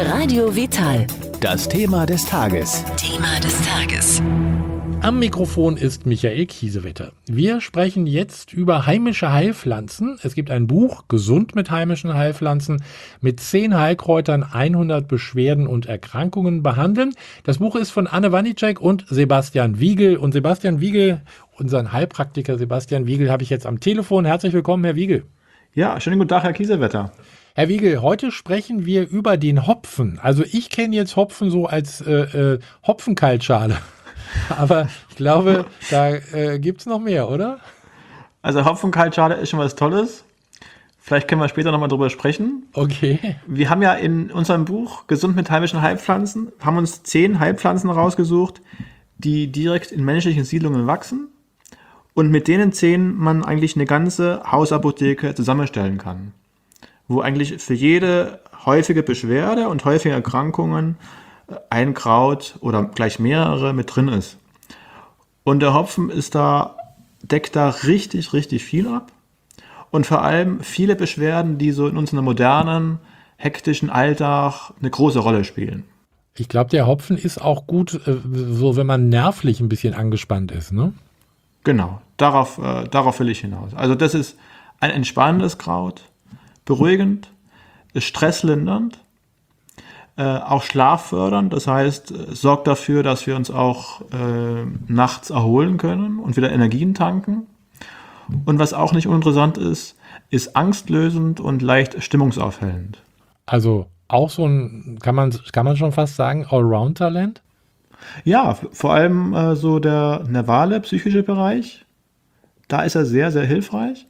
Radio Vital. Das Thema des Tages. Thema des Tages. Am Mikrofon ist Michael Kiesewetter. Wir sprechen jetzt über heimische Heilpflanzen. Es gibt ein Buch, Gesund mit heimischen Heilpflanzen, mit 10 Heilkräutern 100 Beschwerden und Erkrankungen behandeln. Das Buch ist von Anne Wanicek und Sebastian Wiegel. Und Sebastian Wiegel, unseren Heilpraktiker Sebastian Wiegel, habe ich jetzt am Telefon. Herzlich willkommen, Herr Wiegel. Ja, schönen guten Tag, Herr Kiesewetter. Herr Wiegel, heute sprechen wir über den Hopfen. Also ich kenne jetzt Hopfen so als Hopfenkaltschale. Aber ich glaube, da gibt es noch mehr, oder? Also Hopfenkaltschale ist schon was Tolles. Vielleicht können wir später nochmal drüber sprechen. Okay. Wir haben ja in unserem Buch Gesund mit heimischen Heilpflanzen, haben uns 10 Heilpflanzen rausgesucht, die direkt in menschlichen Siedlungen wachsen und mit denen 10 man eigentlich eine ganze Hausapotheke zusammenstellen kann, wo eigentlich für jede häufige Beschwerde und häufige Erkrankungen ein Kraut oder gleich mehrere mit drin ist. Und der Hopfen deckt da richtig, richtig viel ab. Und vor allem viele Beschwerden, die so in unserem modernen, hektischen Alltag eine große Rolle spielen. Ich glaube, der Hopfen ist auch gut, so wenn man nervlich ein bisschen angespannt ist, ne? Genau, darauf will ich hinaus. Also das ist ein entspannendes Kraut, beruhigend, ist stresslindernd, auch schlaffördernd, das heißt, sorgt dafür, dass wir uns auch nachts erholen können und wieder Energien tanken. Und was auch nicht uninteressant ist angstlösend und leicht stimmungsaufhellend. Also auch so ein, kann man schon fast sagen, Allround-Talent? Ja, vor allem so der nervale, psychische Bereich, da ist er sehr, sehr hilfreich.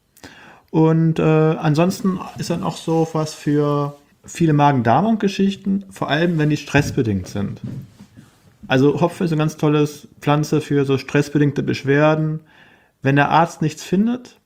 Und ansonsten ist er auch so was für viele Magen-Darm-Geschichten, vor allem wenn die stressbedingt sind. Also Hopfen ist eine ganz tolle Pflanze für so stressbedingte Beschwerden. Wenn der Arzt nichts findet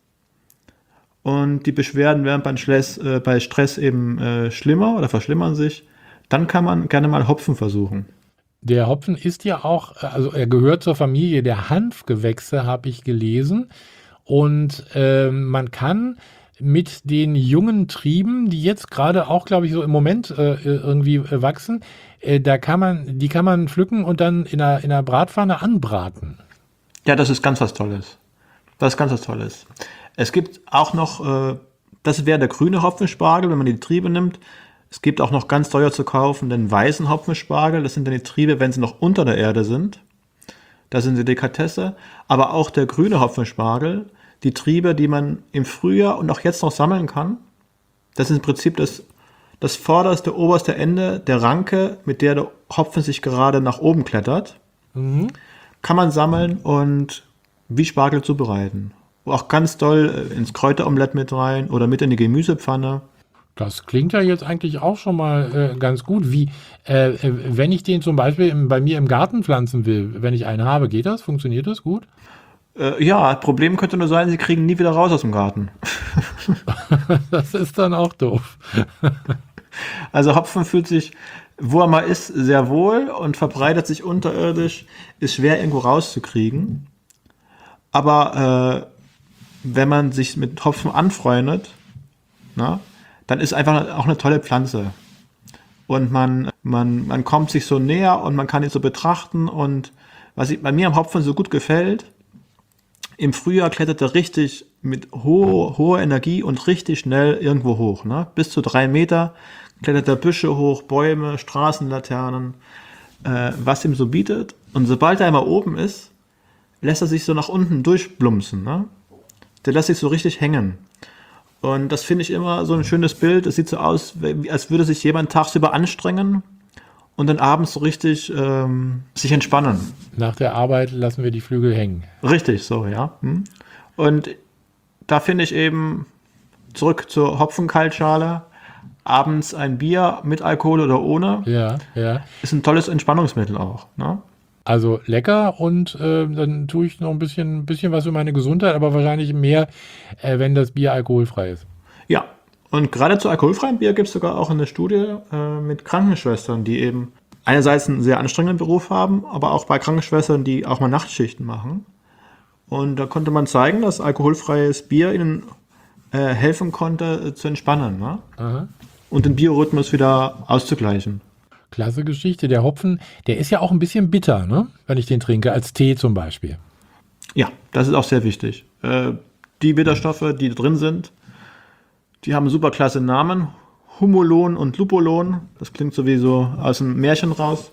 und die Beschwerden werden bei Stress eben schlimmer oder verschlimmern sich, dann kann man gerne mal Hopfen versuchen. Der Hopfen ist ja auch, also er gehört zur Familie der Hanfgewächse, habe ich gelesen. Und man kann mit den jungen Trieben, die jetzt gerade auch, glaube ich, so im Moment irgendwie wachsen, die kann man pflücken und dann in einer Bratpfanne anbraten. Ja, das ist ganz was Tolles. Das ist ganz was Tolles. Es gibt auch noch, das wäre der grüne Hopfenspargel, wenn man die Triebe nimmt. Es gibt auch noch ganz teuer zu kaufen den weißen Hopfenspargel. Das sind dann die Triebe, wenn sie noch unter der Erde sind. Das sind die Delikatesse. Aber auch der grüne Hopfenspargel, die Triebe, die man im Frühjahr und auch jetzt noch sammeln kann, das ist im Prinzip das vorderste, oberste Ende der Ranke, mit der der Hopfen sich gerade nach oben klettert. Kann man sammeln und wie Spargel zubereiten. Auch ganz doll ins Kräuteromelett mit rein oder mit in die Gemüsepfanne. Das klingt ja jetzt eigentlich auch schon mal ganz gut. Wenn ich den zum Beispiel bei mir im Garten pflanzen will, wenn ich einen habe, geht das? Funktioniert das gut? Ja, Problem könnte nur sein, sie kriegen nie wieder raus aus dem Garten. Das ist dann auch doof. Also Hopfen fühlt sich, wo er mal ist, sehr wohl und verbreitet sich unterirdisch, ist schwer irgendwo rauszukriegen. Aber wenn man sich mit Hopfen anfreundet, dann ist einfach auch eine tolle Pflanze. Und man kommt sich so näher und man kann ihn so betrachten. Und was bei mir am Hopfen so gut gefällt, im Frühjahr klettert er richtig mit hoher Energie und richtig schnell irgendwo hoch. Ne? Bis zu 3 Meter klettert er Büsche hoch, Bäume, Straßenlaternen, was ihm so bietet. Und sobald er einmal oben ist, lässt er sich so nach unten durchblumpsen. Ne? Der lässt sich so richtig hängen. Und das finde ich immer so ein schönes Bild. Es sieht so aus, als würde sich jemand tagsüber anstrengen und dann abends so richtig sich entspannen. Nach der Arbeit lassen wir die Flügel hängen. Richtig, so, ja. Und da finde ich eben, zurück zur Hopfenkaltschale, abends ein Bier mit Alkohol oder ohne, ja. Ist ein tolles Entspannungsmittel auch. Ne? Also lecker und dann tue ich noch ein bisschen was für meine Gesundheit, aber wahrscheinlich mehr, wenn das Bier alkoholfrei ist. Ja, und gerade zu alkoholfreiem Bier gibt es sogar auch eine Studie mit Krankenschwestern, die eben einerseits einen sehr anstrengenden Beruf haben, aber auch bei Krankenschwestern, die auch mal Nachtschichten machen. Und da konnte man zeigen, dass alkoholfreies Bier ihnen helfen konnte zu entspannen. Ne? Aha. und den Biorhythmus wieder auszugleichen. Klasse Geschichte. Der Hopfen, der ist ja auch ein bisschen bitter, ne? Wenn ich den trinke, als Tee zum Beispiel. Ja, das ist auch sehr wichtig. Die Bitterstoffe, die drin sind, die haben super klasse Namen. Humulon und Lupulon, das klingt sowieso aus dem Märchen raus.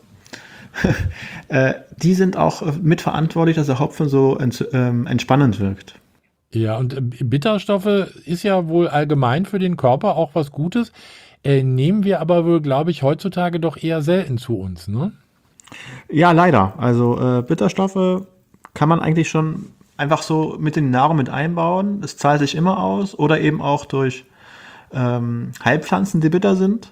Die sind auch mitverantwortlich, dass der Hopfen so entspannend wirkt. Ja, und Bitterstoffe ist ja wohl allgemein für den Körper auch was Gutes. Nehmen wir aber wohl, glaube ich, heutzutage doch eher selten zu uns, ne? Ja, leider. Also Bitterstoffe kann man eigentlich schon einfach so mit in die Nahrung mit einbauen. Es zahlt sich immer aus. Oder eben auch durch Heilpflanzen, die bitter sind.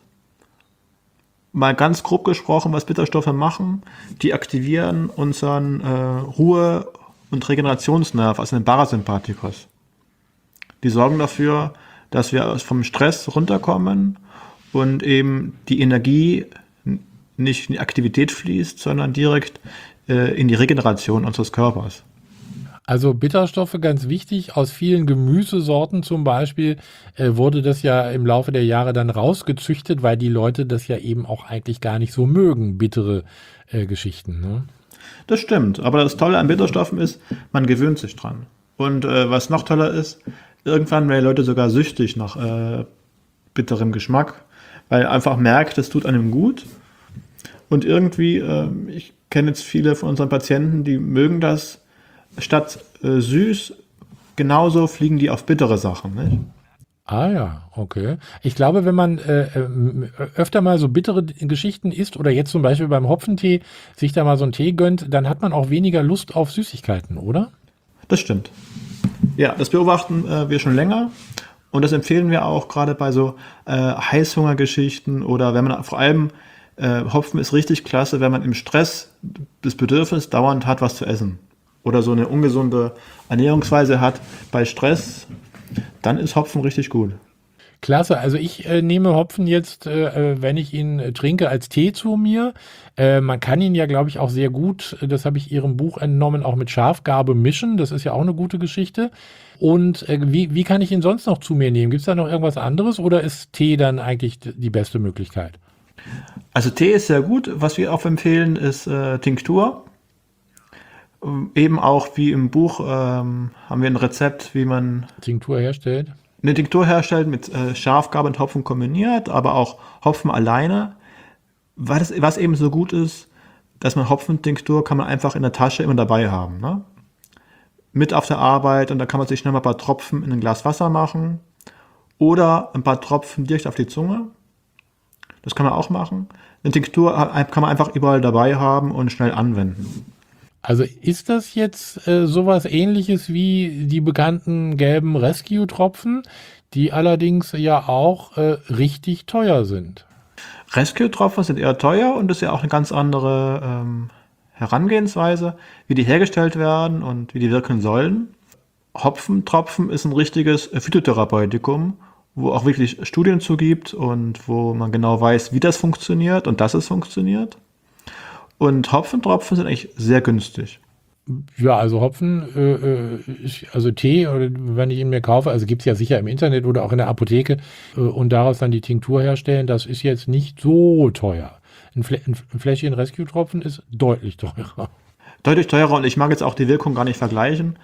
Mal ganz grob gesprochen, was Bitterstoffe machen. Die aktivieren unseren Ruhe- und Regenerationsnerv, also den Parasympathikus. Die sorgen dafür, dass wir vom Stress runterkommen und eben die Energie nicht in die Aktivität fließt, sondern direkt in die Regeneration unseres Körpers. Also Bitterstoffe ganz wichtig. Aus vielen Gemüsesorten zum Beispiel wurde das ja im Laufe der Jahre dann rausgezüchtet, weil die Leute das ja eben auch eigentlich gar nicht so mögen, bittere Geschichten, ne? Das stimmt, aber das Tolle an Bitterstoffen ist, man gewöhnt sich dran. Und was noch toller ist, irgendwann werden Leute sogar süchtig nach bitterem Geschmack, weil einfach merkt, es tut einem gut. Und irgendwie, ich kenne jetzt viele von unseren Patienten, die mögen das, statt süß, genauso fliegen die auf bittere Sachen. Nicht? Ah ja, okay. Ich glaube, wenn man öfter mal so bittere Geschichten isst oder jetzt zum Beispiel beim Hopfentee sich da mal so einen Tee gönnt, dann hat man auch weniger Lust auf Süßigkeiten, oder? Das stimmt. Ja, das beobachten wir schon länger und das empfehlen wir auch gerade bei so Heißhungergeschichten oder wenn man vor allem Hopfen ist richtig klasse, wenn man im Stress das Bedürfnis dauernd hat, was zu essen oder so eine ungesunde Ernährungsweise hat bei Stress, dann ist Hopfen richtig gut. Klasse, also ich nehme Hopfen jetzt, wenn ich ihn trinke, als Tee zu mir. Man kann ihn ja, glaube ich, auch sehr gut, das habe ich Ihrem Buch entnommen, auch mit Schafgarbe mischen. Das ist ja auch eine gute Geschichte. Und wie kann ich ihn sonst noch zu mir nehmen? Gibt es da noch irgendwas anderes oder ist Tee dann eigentlich die beste Möglichkeit? Also Tee ist sehr gut. Was wir auch empfehlen, ist Tinktur. Eben auch wie im Buch haben wir ein Rezept, wie man Tinktur herstellt? eine Tinktur herstellt mit Schafgarbe und Hopfen kombiniert, aber auch Hopfen alleine. Was eben so gut ist, dass man Hopfentinktur kann man einfach in der Tasche immer dabei haben. Ne? Mit auf der Arbeit und da kann man sich schnell mal ein paar Tropfen in ein Glas Wasser machen oder ein paar Tropfen direkt auf die Zunge. Das kann man auch machen. Eine Tinktur kann man einfach überall dabei haben und schnell anwenden. Also ist das jetzt sowas Ähnliches wie die bekannten gelben Rescue-Tropfen, die allerdings ja auch richtig teuer sind? Rescue-Tropfen sind eher teuer und das ist ja auch eine ganz andere Herangehensweise, wie die hergestellt werden und wie die wirken sollen. Hopfentropfen ist ein richtiges Phytotherapeutikum, wo auch wirklich Studien zu gibt und wo man genau weiß, wie das funktioniert und dass es funktioniert. Und Hopfentropfen sind eigentlich sehr günstig. Ja, also Hopfen, also Tee, oder wenn ich ihn mir kaufe, also gibt es ja sicher im Internet oder auch in der Apotheke und daraus dann die Tinktur herstellen, das ist jetzt nicht so teuer. Ein Fläschchen Rescue-Tropfen ist deutlich teurer. Deutlich teurer und ich mag jetzt auch die Wirkung gar nicht vergleichen,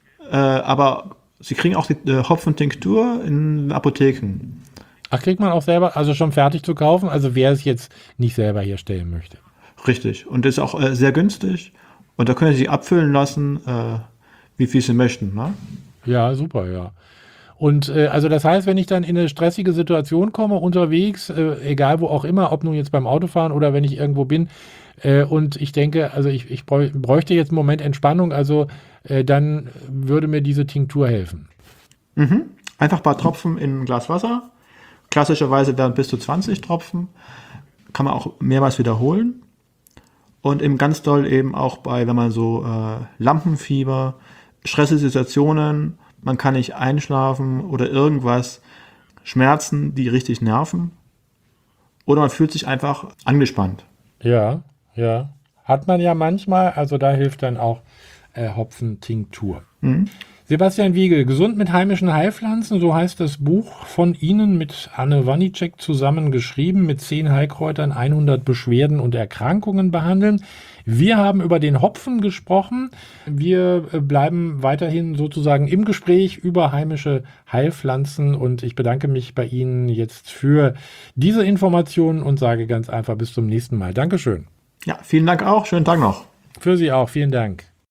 aber Sie kriegen auch die Hopfentinktur in Apotheken. Ach, kriegt man auch selber, also schon fertig zu kaufen, also wer es jetzt nicht selber herstellen möchte. Richtig. Und das ist auch sehr günstig. Und da können Sie abfüllen lassen, wie viel Sie möchten. Ne? Ja, super, ja. Und also das heißt, wenn ich dann in eine stressige Situation komme, unterwegs, egal wo auch immer, ob nun jetzt beim Autofahren oder wenn ich irgendwo bin, und ich denke, also ich bräuchte jetzt einen Moment Entspannung, also dann würde mir diese Tinktur helfen. Mhm. Einfach ein paar Tropfen in ein Glas Wasser. Klassischerweise dann bis zu 20 Tropfen. Kann man auch mehrmals wiederholen. Und eben ganz doll eben auch bei, wenn man so Lampenfieber, Stresssituationen, man kann nicht einschlafen oder irgendwas, Schmerzen, die richtig nerven. Oder man fühlt sich einfach angespannt. Ja, ja. Hat man ja manchmal, also da hilft dann auch Hopfentinktur. Mhm. Sebastian Wiegel, Gesund mit heimischen Heilpflanzen, so heißt das Buch von Ihnen mit Anne Wanicek zusammen geschrieben, mit 10 Heilkräutern 100 Beschwerden und Erkrankungen behandeln. Wir haben über den Hopfen gesprochen. Wir bleiben weiterhin sozusagen im Gespräch über heimische Heilpflanzen und ich bedanke mich bei Ihnen jetzt für diese Informationen und sage ganz einfach bis zum nächsten Mal. Dankeschön. Ja, vielen Dank auch. Schönen Tag noch. Für Sie auch. Vielen Dank.